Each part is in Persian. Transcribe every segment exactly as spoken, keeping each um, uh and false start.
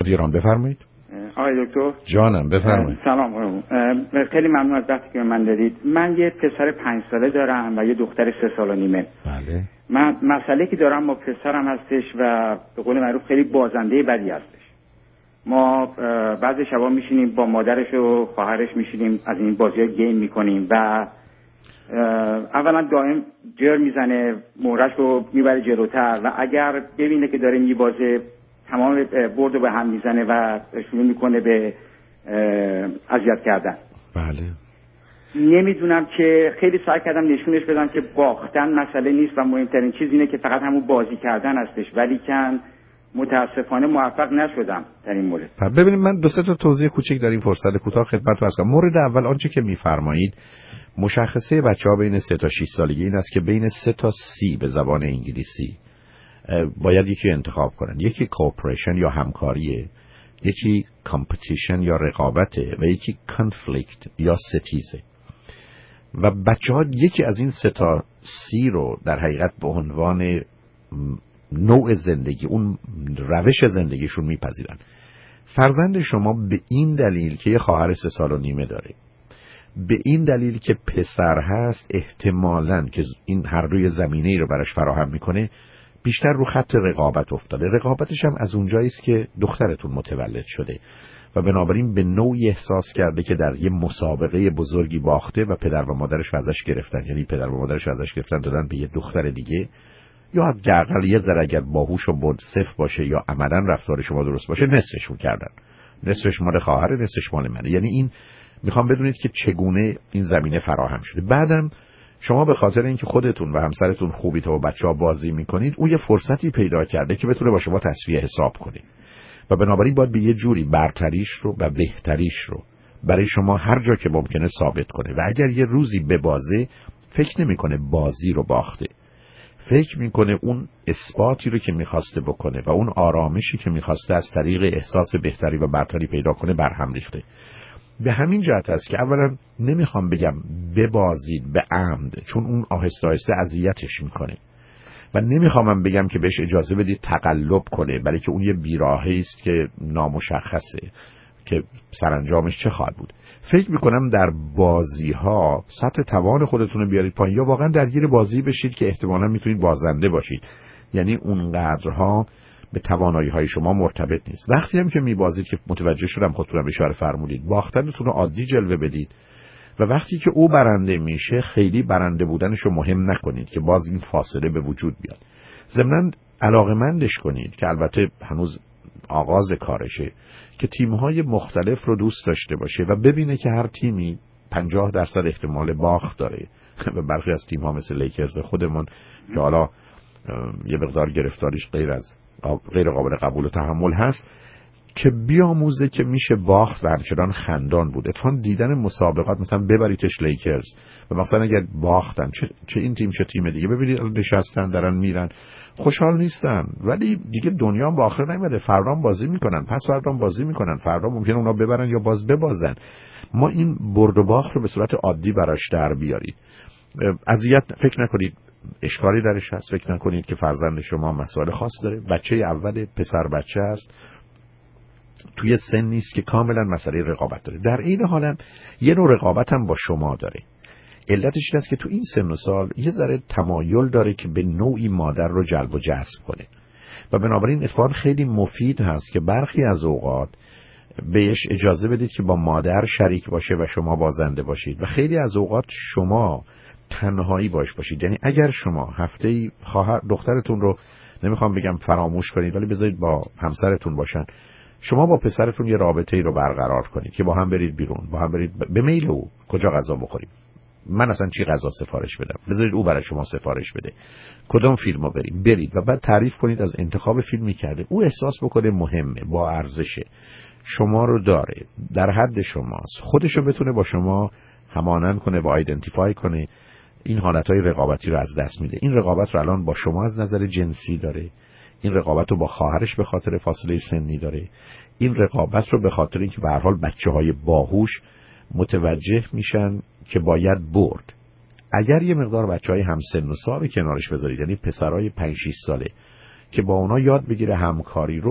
ایران. بفرمایید. آقای دکتر جانم بفرمایید. سلام. خیلی ممنون از وقتی که من دادید. من یه پسر پنج ساله دارم و یه دختر سه سال و نیمه. بله. من مسئله که دارم با پسرم هستش و به قول معروف خیلی بازنده بدی هستش. ما بعضی شبا میشینیم با مادرش و خواهرش میشینیم از این بازی‌ها گیم میکنیم و اولا دائم جر میزنه، مهرش رو میبره جلوتر و اگر ببینه که داره میبازه تمام برد رو به هم میزنه و شروع میکنه به اذیت کردن. بله. نمیدونم که خیلی سعی کردم نشونش بدم که باختن مسئله نیست و مهمترین چیز اینه که فقط همون بازی کردن هستش، ولی که متاسفانه موفق نشدم در این مورد. ببینید من دو سه تا توضیح کوچک در این فرصت کوتاه خدمتتون هستم. مورد اول آنچه که میفرمایید مشخصه بچه‌ها بین سه تا شش سالگی این است که بین سه تا سی به زبان انگلیسی باید یکی انتخاب کنن. یکی کوپریشن یا همکاریه، یکی کامپتیشن یا رقابته و یکی کانفلیکت یا ستیزه. و بچه‌ها یکی از این سه تا سی رو در حقیقت به عنوان نوع زندگی، اون روش زندگیشون میپذیرن. فرزند شما به این دلیل که یه خواهر سه سال و نیمه داره، به این دلیل که پسر هست، احتمالاً که این هر روی زمینه‌ای رو براش فراهم میکنه بیشتر رو خط رقابت افتاده. رقابتش هم از اونجایی است که دخترتون متولد شده و بنابراین به نوعی احساس کرده که در یه مسابقه بزرگی باخته و پدر و مادرش ازش گرفتن، یعنی پدر و مادرش ازش گرفتن دادن به یه دختر دیگه، یا حداقل یه ذره اگر باهوش و منصف باشه یا عملاً رفتار شما درست باشه نصفشون کردن. نصفش مال خواهر، نصفش مال منه. یعنی این میخوام بدونید که چگونه این زمینه فراهم شده. بعدم شما به خاطر اینکه خودتون و همسرتون خوبی تا با بچه‌ها بازی میکنید، اون یه فرصتی پیدا کرده که بتونه با شما تصفیه حساب کنه و بنابراین باید به یه جوری برتریش رو و بهتریش رو برای شما هر جا که ممکنه ثابت کنه و اگر یه روزی به بازه فکر نمیکنه بازی رو باخته، فکر میکنه اون اثباتی رو که میخواسته بکنه و اون آرامشی که میخواسته از طریق احساس بهتری و برتری پیدا کنه برهم ریخته. به همین جهت است که اولا نمیخوام بگم ببازید به عمد، چون اون آهسته آهسته اذیتش میکنه و نمیخوام بگم که بهش اجازه بدید تقلب کنه، برای که اون یه بیراهه است که نامشخصه که سرانجامش چه خواهد بود. فکر میکنم در بازی ها سطح توان خودتون رو بیارید پایین یا واقعا درگیر بازی بشید که احتمالاً میتونید بازنده باشید، یعنی اونقدرها به توانایی های شما مرتبط نیست. وقتی هم که میبازید که متوجه شدم خودتونم اشاره فرمودید، باختنتون رو عادی جلوه بدید و وقتی که او برنده میشه خیلی برنده بودنش رو مهم نکنید که باز این فاصله به وجود بیاد. ضمناً علاقه‌مندش کنید که البته هنوز آغاز کارشه که تیم‌های مختلف رو دوست داشته باشه و ببینه که هر تیمی پنجاه درصد احتمال باخت داره و برخی از تیم‌ها مثل لیکرز خودمون که حالا یه مقدار گرفتاریش غیر از غیر قابل قبول و تحمل هست، که بیاموزه که میشه باخت و همچنان خندان بود. اتفاقاً دیدن مسابقات مثلا ببریتش لیکرز و مثلا اگر باختن چه, چه این تیم چه تیم دیگه، ببینید نشستن دارن میرن خوشحال نیستن، ولی دیگه دنیا با آخر نمیده، فردا بازی میکنن، پس فردا بازی میکنن، فردا ممکنه اونا ببرن یا باز ببازن. ما این برد و باخت رو به صورت عادی براش در بیارید. اذیت فکر نکنید اشکالی درش هست، فکر نکنید که فرزند شما مسائل خاص داره، بچه اول پسر بچه است، توی سن نیست که کاملا مسئله رقابت داره. در این حال هم یه نوع رقابت هم با شما داره. علتش این است که تو این سن و سال یه ذره تمایل داره که به نوعی مادر رو جلب و جذب کنه و بنابراین اتفاقا خیلی مفید هست که برخی از اوقات بهش اجازه بدید که با مادر شریک باشه و شما بازنده باشید و خیلی از اوقات شما تنهایی باش باشید. یعنی اگر شما هفته‌ای خواهر دخترتون رو نمیخوام بگم فراموش کنید، ولی بذارید با همسرتون باشن، شما با پسرتون یه رابطه‌ای رو برقرار کنید که با هم برید بیرون، با هم برید به میل او کجا غذا بخوریم، من اصلا چی غذا سفارش بدم، بذارید او برای شما سفارش بده، کدوم فیلمو بریم برید و بعد تعریف کنید از انتخاب فیلمی کرده، او احساس بکنه مهمه، با ارزشه، شما رو داره، در حد شماست، خودشو بتونه با شما همانند کنه و آیدنتیفای کنه. این حالتهای رقابتی رو از دست میده. این رقابت رو الان با شما از نظر جنسی داره، این رقابت رو با خواهرش به خاطر فاصله سنی داره، این رقابت رو به خاطر اینکه به هر حال بچه‌های باهوش متوجه میشن که باید برد. اگر یه مقدار بچه‌های همسن و سال کنارش بذارید، یعنی پسرای پنج شش ساله که با اونا یاد بگیره همکاری رو،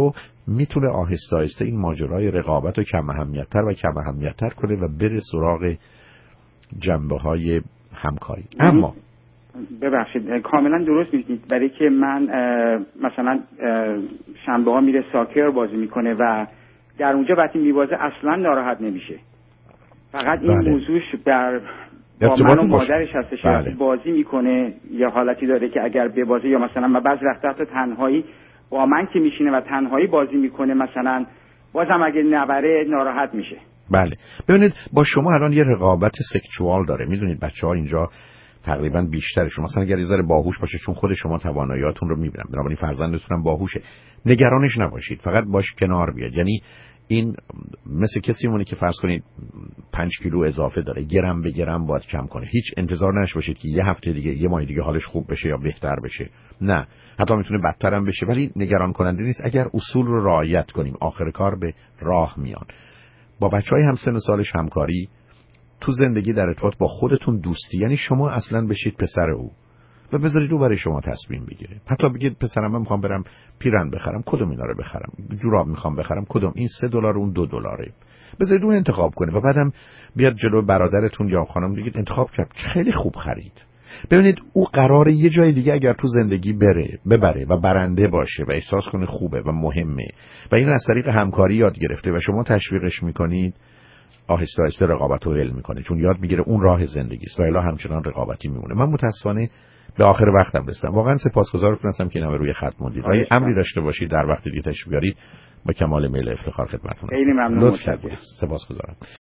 میتونه آهسته آهسته این ماجرای رقابت رو کم اهمیت‌تر و کم اهمیت‌تر کنه و بره سراغ جنبه‌های همکاری. اما ببخشید کاملا درست میگید، برای که من مثلا شنبه ها میره ساکر بازی میکنه و در اونجا وقتی میبازه اصلا ناراحت نمیشه، فقط این بله. موضوعش در با من و مادرش هستش. بله. بازی میکنه یا حالتی داره که اگر ببازه یا مثلا من بعضی وقتا حتی تنهایی با من که میشینه و تنهایی بازی میکنه مثلا بازم اگه نبره ناراحت میشه. بله ببینید با شما الان یه رقابت سکشوال داره، میدونید بچه‌ها اینجا تقریبا بیشتر شما مثلا اگر یه ذره باهوش باشه چون خود شما تواناییاتون رو میبینم، بنابراین فرزندتون هم باهوشه، نگرانش نباشید، فقط باش کنار بیاد. یعنی این مثل کسی مونه که فرض کنید پنج کیلو اضافه داره، گرم به گرم باید کم کنه. هیچ انتظار نش باشید که یه هفته دیگه یه ماه دیگه حالش خوب بشه یا بهتر بشه، نه، حتی میتونه بدتر هم بشه، ولی نگران کننده نیست اگر اصول رو رعایت کنیم. آخر کار به راه میان. با بچهای هم سن سالش همکاری تو زندگی در ارتباط با خودتون دوستی، یعنی شما اصلا بشید پسر او و بذارید او برای شما تصمیم بگیره. حتی بگید پسرم من میخوام برم پیرن بخرم، کدوم اینا رو بخرم، جوراب میخوام بخرم، کدوم، این سه دلار اون دو دلاره، بذارید اون انتخاب کنه و بعدم بیاد جلو برادرتون یا خانم بگید انتخاب کرد، خیلی خوب خرید. ببینید او قراره یه جای دیگه اگر تو زندگی بره ببره و برنده باشه و احساس کنه خوبه و مهمه و این از طریق همکاری یاد گرفته و شما تشویقش میکنید، آهسته آهسته رقابت رو حل میکنه، چون یاد میگیره اون راه زندگی است و الا همچنان رقابتی میمونه. من متاسفانه به آخر وقتم رسیدم. واقعا سپاسگزارتون هستم که اینا روی خط موندید. اگه امری داشته باشید در وقت دیگه تشریف بیارید با کمال میل افتخار خدمتتون هستم. خیلی ممنون. لطف کردید. سپاسگزارم.